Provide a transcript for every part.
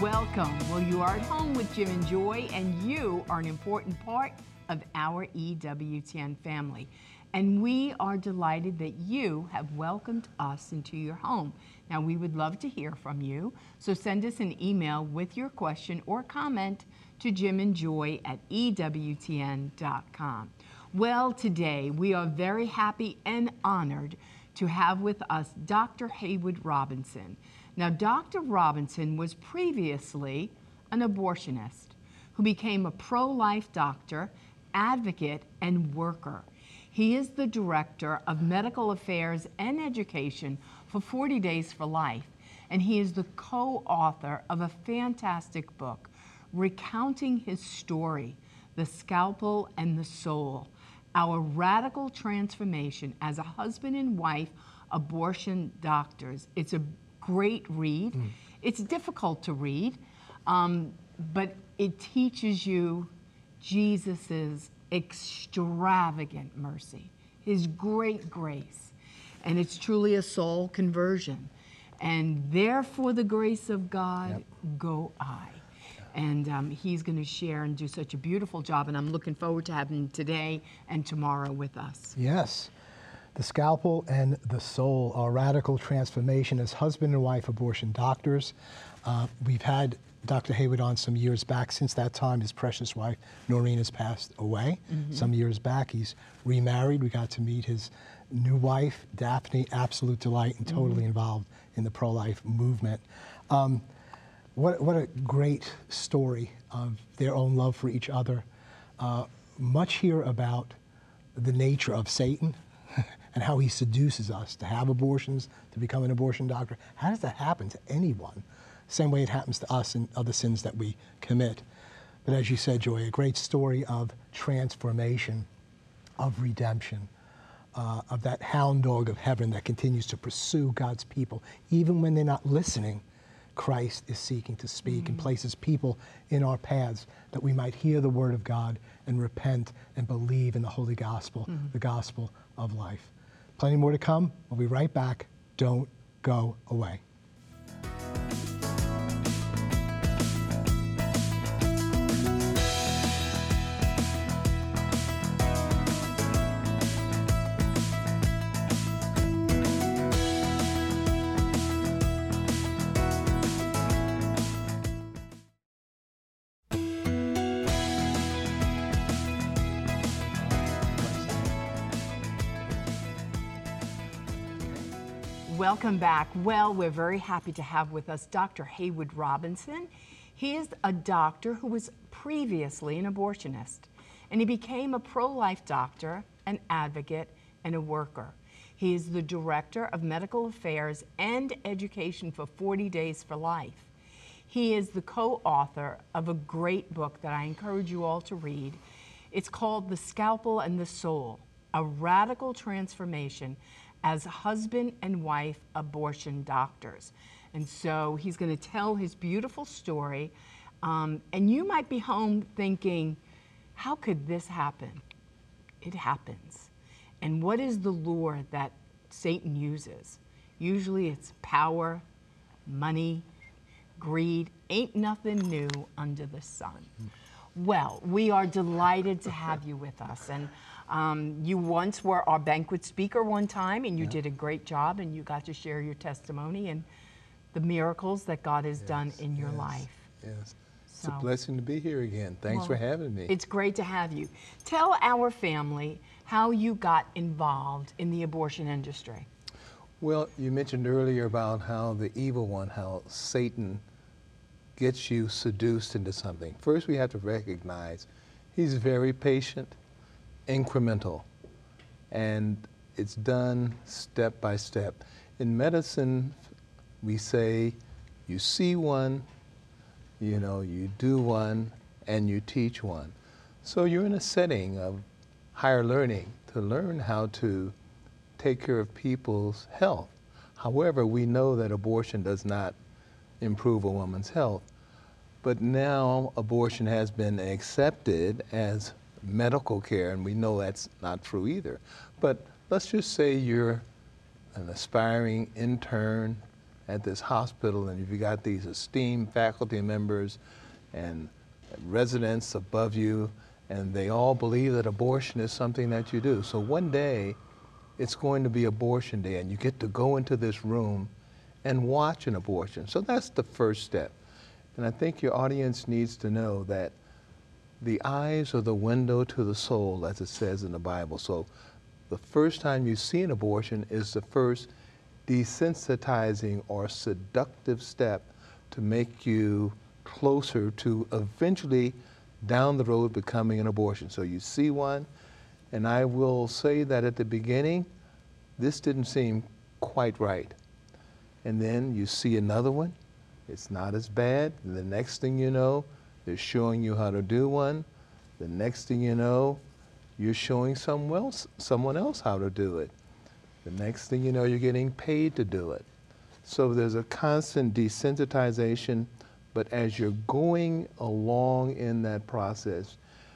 Welcome. Well, you are at home with Jim and Joy, and you are an important part of our EWTN family. And we are delighted that you have welcomed us into your home. Now, we would love to hear from you, so send us an email with your question or comment to jimandjoy@ewtn.com. Well, today we are very happy and honored to have with us Dr. Haywood Robinson. Now, Dr. Robinson was previously an abortionist who became a pro-life doctor, advocate, and worker. He is the Director of Medical Affairs and Education for 40 Days for Life, and he is the co-author of a fantastic book recounting his story, The Scalpel and the Soul, Our Radical Transformation as a Husband and Wife Abortion Doctors. It's a great read. It's difficult to read, but it teaches you Jesus's extravagant mercy, his great grace, and it's truly a soul conversion. And therefore the grace of God, go I. And he's going to share and do such a beautiful job, and I'm looking forward to having him today and tomorrow with us. Yes. The Scalpel and the Soul, Our Radical Transformation as Husband and Wife Abortion Doctors. We've had Dr. Haywood on some years back. Since that time, his precious wife, Noreen, has passed away. Some years back, he's remarried. We got to meet his new wife, Daphne, absolute delight and totally involved in the pro-life movement. What a great story of their own love for each other. Much here about the nature of Satan and how he seduces us to have abortions, to become an abortion doctor. How does that happen to anyone? Same way it happens to us and other sins that we commit. But as you said, Joy, a great story of transformation, of redemption, of that hound dog of heaven that continues to pursue God's people. Even when they're not listening, Christ is seeking to speak and places people in our paths that we might hear the word of God and repent and believe in the holy gospel, the gospel of life. Plenty more to come. We'll be right back. Don't go away. Welcome back. Well, we're very happy to have with us Dr. Haywood Robinson. He is a doctor who was previously an abortionist, and he became a pro-life doctor, an advocate, and a worker. He is the Director of Medical Affairs and Education for 40 Days for Life. He is the co-author of a great book that I encourage you all to read. It's called The Scalpel and the Soul, A Radical Transformation as Husband and Wife Abortion Doctors. And so he's going to tell his beautiful story. And you might be home thinking, how could this happen? It happens. And what is the lure that Satan uses? Usually it's power, money, greed. Ain't nothing new under the sun. Well, we are delighted to have you with us. And you once were our banquet speaker one time, and you did a great job, and you got to share your testimony and the miracles that God has done in your life. Yes. It's a blessing to be here again. Thanks for having me. It's great to have you. Tell our family how you got involved in the abortion industry. Well, you mentioned earlier about how the evil one, how Satan gets you seduced into something. First, we have to recognize he's very patient, incremental, and it's done step by step. In medicine, we say you see one, you do one, and you teach one. So you're in a setting of higher learning to learn how to take care of people's health. However, we know that abortion does not improve a woman's health. But now abortion has been accepted as medical care, and we know that's not true either. But let's just say you're an aspiring intern at this hospital, and you've got these esteemed faculty members and residents above you, and they all believe that abortion is something that you do. So one day, it's going to be abortion day, and you get to go into this room and watch an abortion. So that's the first step. And I think your audience needs to know that the eyes are the window to the soul, as it says in the Bible. So the first time you see an abortion is the first desensitizing or seductive step to make you closer to eventually down the road becoming an abortion. So you see one, and I will say that at the beginning, this didn't seem quite right. And then you see another one, it's not as bad. And the next thing you know, they're showing you how to do one. The next thing you know, you're showing someone else how to do it. The next thing you know, you're getting paid to do it. So there's a constant desensitization, but as you're going along in that process,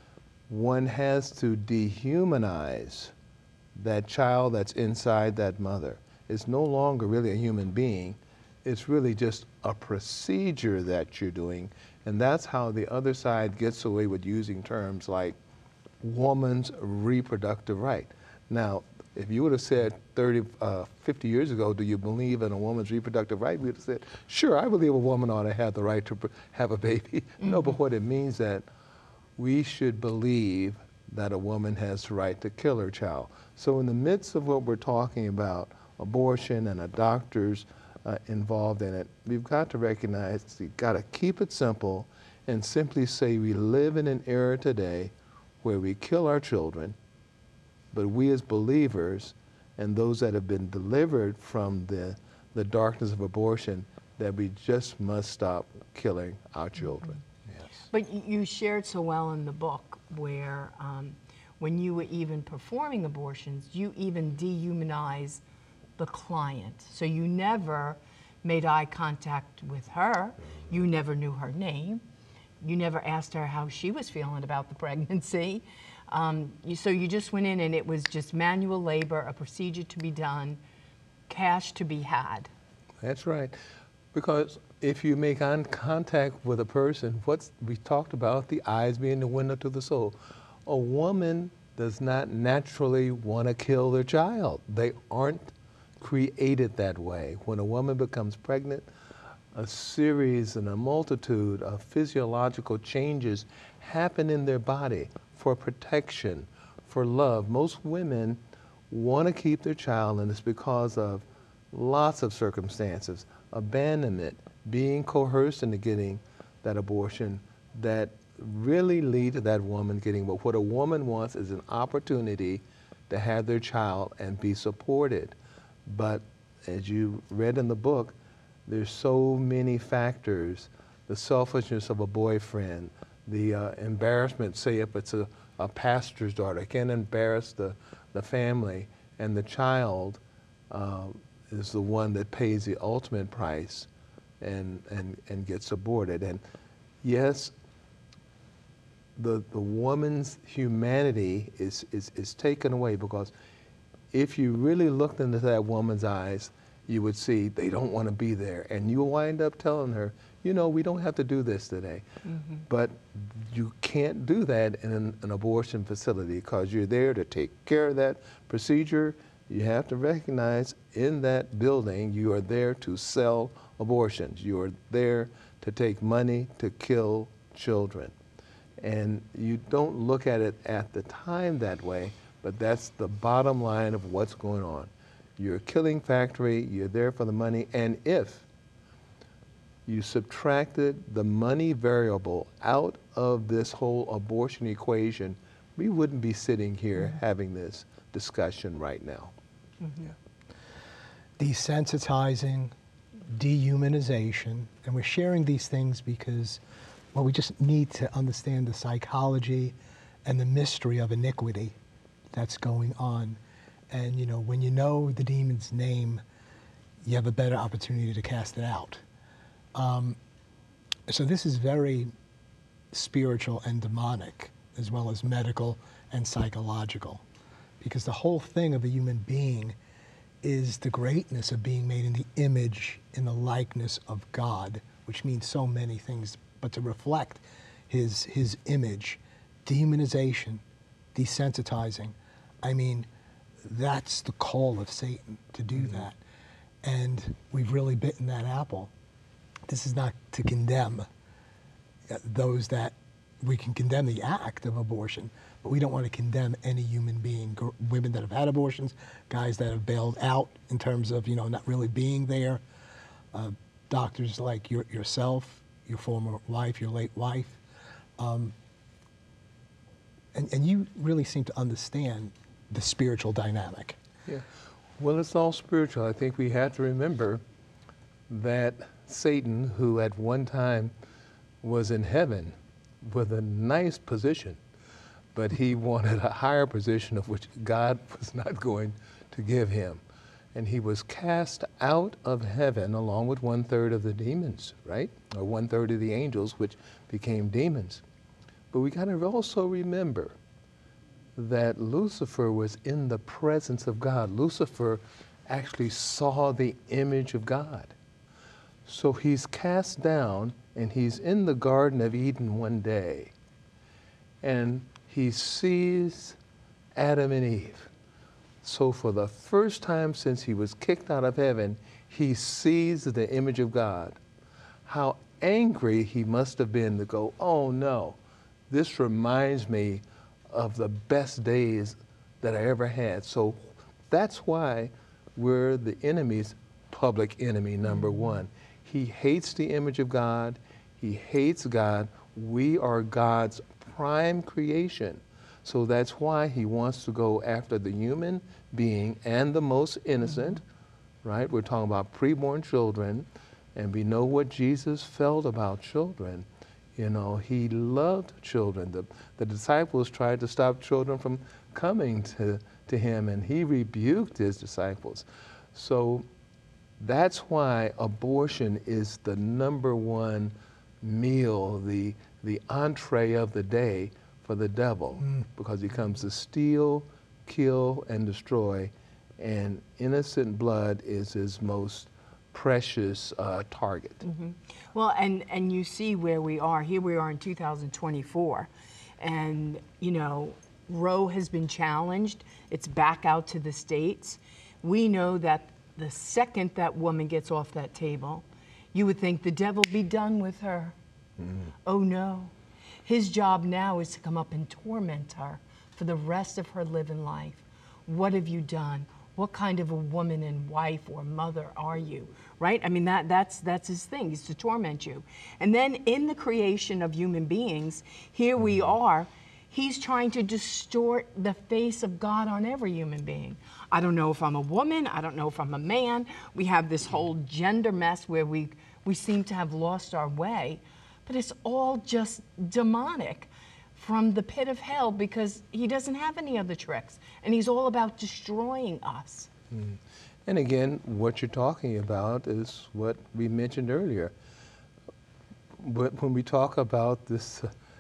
one has to dehumanize that child that's inside that mother. It's no longer really a human being. It's really just a procedure that you're doing. And that's how the other side gets away with using terms like woman's reproductive right. Now, if you would have said 50 years ago, do you believe in a woman's reproductive right? We would have said, sure, I believe a woman ought to have the right to have a baby. Mm-hmm. No, but what it means that we should believe that a woman has the right to kill her child. So in the midst of what we're talking about, abortion and a doctor's involved in it, we've got to recognize we've got to keep it simple and simply say we live in an era today where we kill our children, but we as believers and those that have been delivered from the darkness of abortion, that we just must stop killing our children. Yes. But you shared so well in the book where when you were even performing abortions, you even dehumanize the client. So you never made eye contact with her. You never knew her name. You never asked her how she was feeling about the pregnancy. So you just went in and it was just manual labor, a procedure to be done, cash to be had. That's right. Because if you make eye contact with a person, we talked about the eyes being the window to the soul. A woman does not naturally want to kill their child. They aren't created that way. When a woman becomes pregnant, a series and a multitude of physiological changes happen in their body for protection, for love. Most women want to keep their child, and it's because of lots of circumstances, abandonment, being coerced into getting that abortion, that really lead to that woman getting what a woman wants is an opportunity to have their child and be supported. But as you read in the book, there's so many factors, the selfishness of a boyfriend, the embarrassment, say if it's a pastor's daughter, it can embarrass the family, and the child is the one that pays the ultimate price and gets aborted. And yes, the woman's humanity is taken away, because if you really looked into that woman's eyes, you would see they don't want to be there. And you'll wind up telling her, you know, we don't have to do this today. Mm-hmm. But you can't do that in an abortion facility, because you're there to take care of that procedure. You have to recognize in that building, you are there to sell abortions. You are there to take money to kill children. And you don't look at it at the time that way, but that's the bottom line of what's going on. You're a killing factory, you're there for the money, and if you subtracted the money variable out of this whole abortion equation, we wouldn't be sitting here having this discussion right now. Mm-hmm. Yeah. Desensitizing, dehumanization, and we're sharing these things because, well, we just need to understand the psychology and the mystery of iniquity that's going on. And you know, when you know the demon's name, you have a better opportunity to cast it out. So this is very spiritual and demonic, as well as medical and psychological, because the whole thing of a human being is the greatness of being made in the image, in the likeness of God, which means so many things, but to reflect his image, demonization, desensitizing. I mean, that's the call of Satan, to do that. And we've really bitten that apple. This is not to condemn those that, we can condemn the act of abortion, but we don't want to condemn any human being, women that have had abortions, guys that have bailed out in terms of, you know, not really being there, doctors like yourself, your former wife, your late wife. And you really seem to understand the spiritual dynamic. Yeah. Well, it's all spiritual. I think we have to remember that Satan, who at one time was in heaven with a nice position, but he wanted a higher position of which God was not going to give him. And he was cast out of heaven along with 1/3 of the demons, right? Or 1/3 of the angels, which became demons. But we got to also remember that Lucifer was in the presence of God. Lucifer actually saw the image of God. So he's cast down, and he's in the Garden of Eden one day, and he sees Adam and Eve. So for the first time since he was kicked out of heaven, he sees the image of God. How angry he must have been to go, oh no, this reminds me of the best days that I ever had. So that's why we're the enemy's public enemy number one. He hates the image of God. He hates God. We are God's prime creation. So that's why he wants to go after the human being and the most innocent, right? We're talking about preborn children, and we know what Jesus felt about children. You know, he loved children. The disciples tried to stop children from coming to him, and he rebuked his disciples. So that's why abortion is the number one meal, the entree of the day for the devil, because he comes to steal, kill, and destroy, and innocent blood is his most precious target. Well, and you see where we are. Here we are in 2024, and you know, Roe has been challenged. It's back out to the states. We know that the second that woman gets off that table, you would think the devil be done with her. Oh no. His job now is to come up and torment her for the rest of her living life. What have you done? What kind of a woman and wife or mother are you? Right? I mean, that's his thing, is to torment you. And then in the creation of human beings, here we are, he's trying to distort the face of God on every human being. I don't know if I'm a woman, I don't know if I'm a man. We have this whole gender mess where we seem to have lost our way, but it's all just demonic from the pit of hell, because he doesn't have any other tricks, and he's all about destroying us. And again, what you're talking about is what we mentioned earlier. But when we talk about this,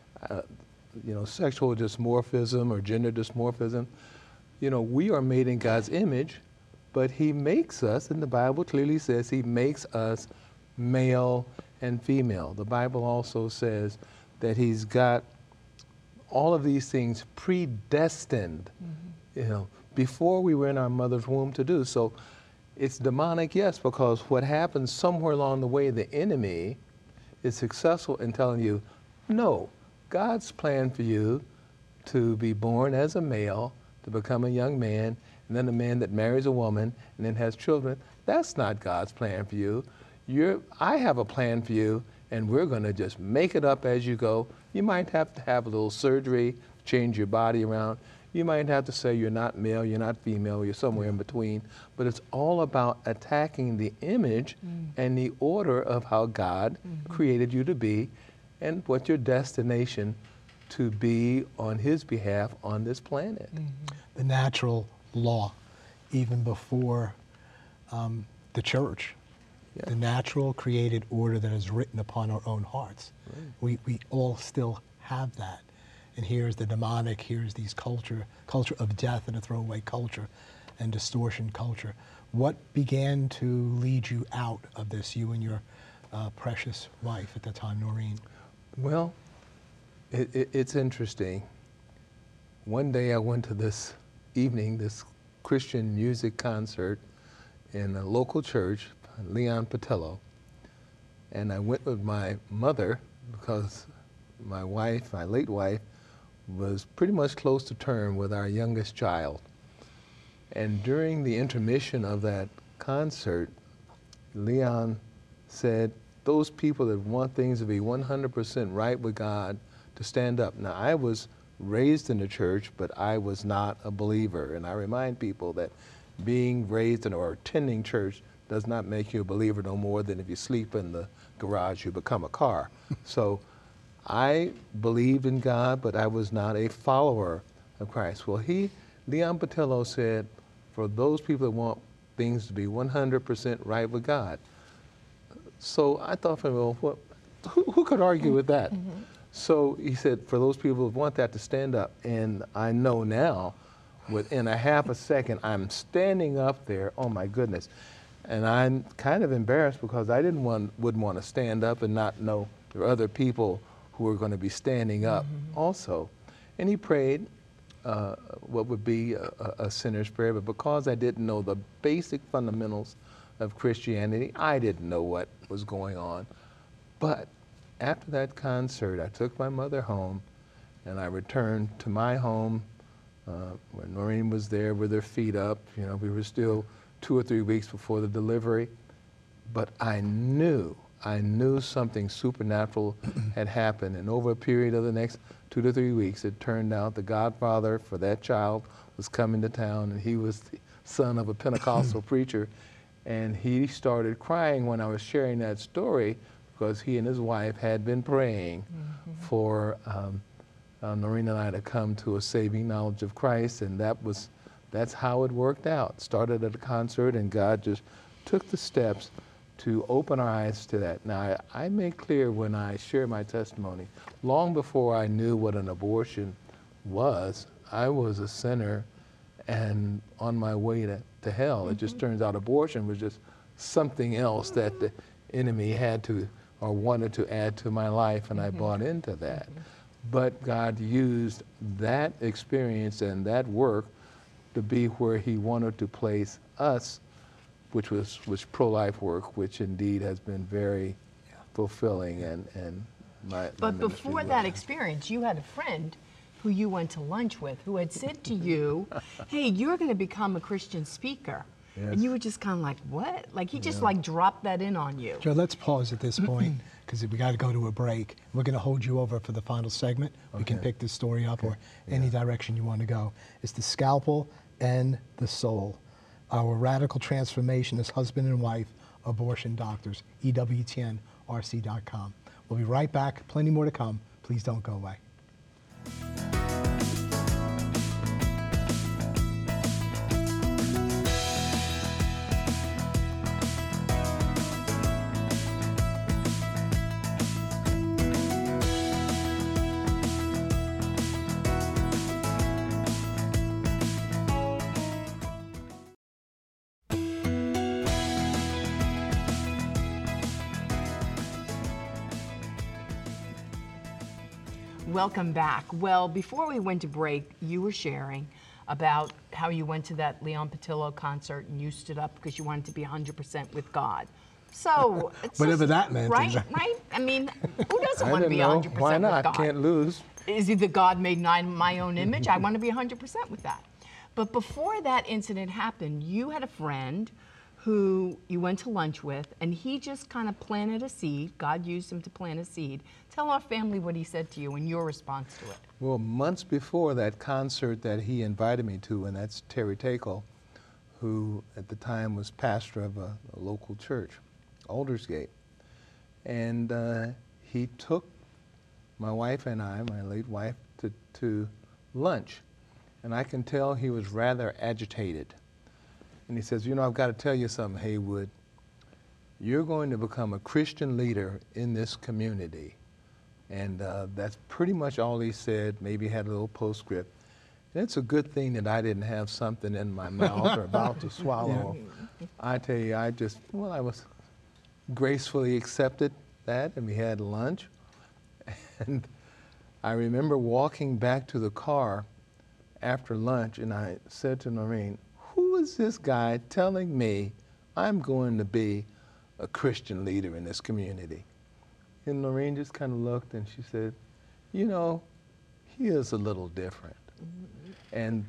you know, sexual dysmorphism or gender dysmorphism, you know, we are made in God's image, but he makes us, and the Bible clearly says he makes us male and female. The Bible also says that he's got all of these things predestined, you know, before we were in our mother's womb to do. So it's demonic, yes, because what happens somewhere along the way, the enemy is successful in telling you, no, God's plan for you to be born as a male, to become a young man, and then a man that marries a woman and then has children. That's not God's plan for you. I have a plan for you, and we're going to just make it up as you go. You might have to have a little surgery, change your body around. You might have to say you're not male, you're not female, you're somewhere in between. But it's all about attacking the image and the order of how God created you to be, and what your destination to be on his behalf on this planet. The natural law, even before the church. Yeah. The natural created order that is written upon our own hearts. Right. We all still have that. And here's the demonic, here's these culture of death and a throwaway culture and distortion culture. What began to lead you out of this, you and your precious wife at the time, Noreen? Well, it's interesting. One day I went to this Christian music concert in a local church, Leon Patillo, and I went with my mother because my wife, my late wife, was pretty much close to term with our youngest child. And during the intermission of that concert, Leon said, those people that want things to be 100% right with God, to stand up. Now, I was raised in the church, but I was not a believer. And I remind people that being raised in or attending church does not make you a believer no more than if you sleep in the garage, you become a car. So I believed in God, but I was not a follower of Christ. Well, Leon Patillo said, for those people that want things to be 100% right with God. So I thought, well, who could argue with that? Mm-hmm. So he said, for those people who want that, to stand up. And I know now, within a half a second, I'm standing up there, oh my goodness. And I'm kind of embarrassed because I wouldn't want to stand up and not know there are other people who are going to be standing up also. And he prayed what would be a sinner's prayer, but because I didn't know the basic fundamentals of Christianity, I didn't know what was going on. But after that concert, I took my mother home, and I returned to my home when Noreen was there with her feet up. You know, we were still 2 or 3 weeks before the delivery, but I knew something supernatural had happened. And over a period of the next 2 to 3 weeks, it turned out the godfather for that child was coming to town, and he was the son of a Pentecostal preacher. And he started crying when I was sharing that story because he and his wife had been praying for Noreen and I to come to a saving knowledge of Christ, and that's how it worked out. Started at a concert, and God just took the steps to open our eyes to that. Now, I make clear when I share my testimony, long before I knew what an abortion was, I was a sinner and on my way to hell. It just turns out abortion was just something else that the enemy had to or wanted to add to my life, and I bought into that. But God used that experience and that work to be where he wanted to place us, which was pro-life work, which indeed has been very fulfilling. And But before that experience, you had a friend who you went to lunch with who had said to you, hey, you're going to become a Christian speaker. Yes. And you were just kind of like, what? Like he just like dropped that in on you. Joe, let's pause at this point because we got to go to a break. We're going to hold you over for the final segment. Okay. We can pick this story up or any direction you want to go. It's the scalpel and the soul. Our radical transformation as husband and wife abortion doctors, EWTNRC.com. We'll be right back. Plenty more to come. Please don't go away. Welcome back. Well, before we went to break, you were sharing about how you went to that Leon Patillo concert and you stood up because you wanted to be 100% with God. So, it's whatever that meant. Right, exactly. right? I mean, who doesn't want to be 100% with God? Why not? Can't lose. Is it the God made my own image? I want to be 100% with that. But before that incident happened, you had a friend who you went to lunch with, and he just kind of planted a seed. God used him to plant a seed. Tell our family what he said to you and your response to it. Well, months before that concert that he invited me to, and that's Terry Takel, who at the time was pastor of a local church, Aldersgate. And he took my wife and I, my late wife, to lunch. And I can tell he was rather agitated. And he says, you know, I've got to tell you something, Haywood. You're going to become a Christian leader in this community. And that's pretty much all he said, maybe had a little postscript. It's a good thing that I didn't have something in my mouth or about to swallow. I tell you, I was gracefully accepted that, and we had lunch. And I remember walking back to the car after lunch, and I said to Noreen, who is this guy telling me I'm going to be a Christian leader in this community? And Noreen just kind of looked and she said, you know, he is a little different. And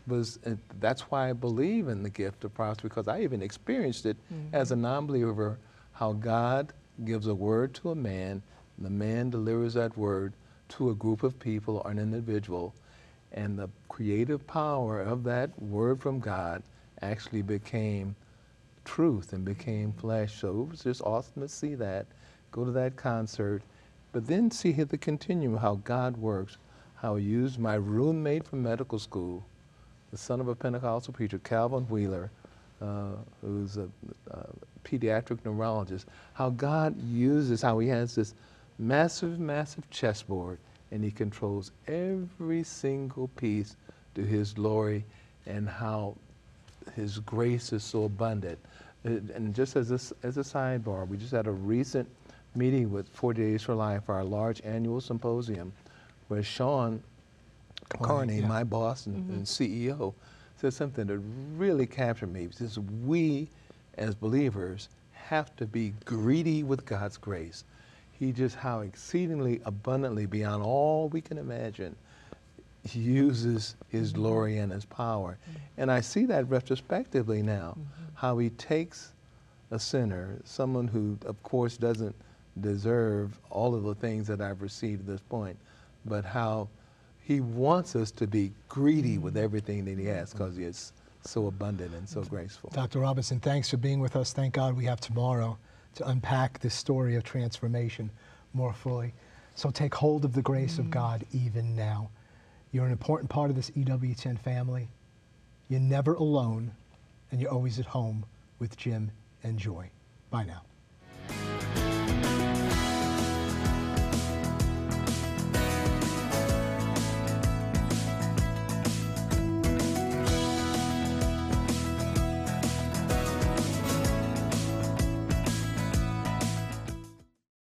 that's why I believe in the gift of prophecy, because I even experienced it as a non-believer, how God gives a word to a man, and the man delivers that word to a group of people or an individual, and the creative power of that word from God actually became truth and became flesh. So it was just awesome to see that, go to that concert, but then see the continuum, how God works, how he used my roommate from medical school, the son of a Pentecostal preacher, Calvin Wheeler, who's a pediatric neurologist, how God uses, how he has this massive, massive chessboard, and he controls every single piece to his glory, and how his grace is so abundant. And just as a sidebar, we just had a recent meeting with 40 Days for Life, our large annual symposium, where Sean Carney, my boss and CEO, said something that really captured me. He says, we as believers have to be greedy with God's grace. He just, how exceedingly abundantly beyond all we can imagine, he uses his glory and his power. And I see that retrospectively now, how he takes a sinner, someone who, of course, doesn't deserve all of the things that I've received at this point, but how he wants us to be greedy with everything that he has, because he is so abundant and so graceful. Dr. Robinson, thanks for being with us. Thank God we have tomorrow to unpack this story of transformation more fully. So take hold of the grace of God even now. You're an important part of this EWTN family. You're never alone, and you're always at home with Jim and Joy. Bye now.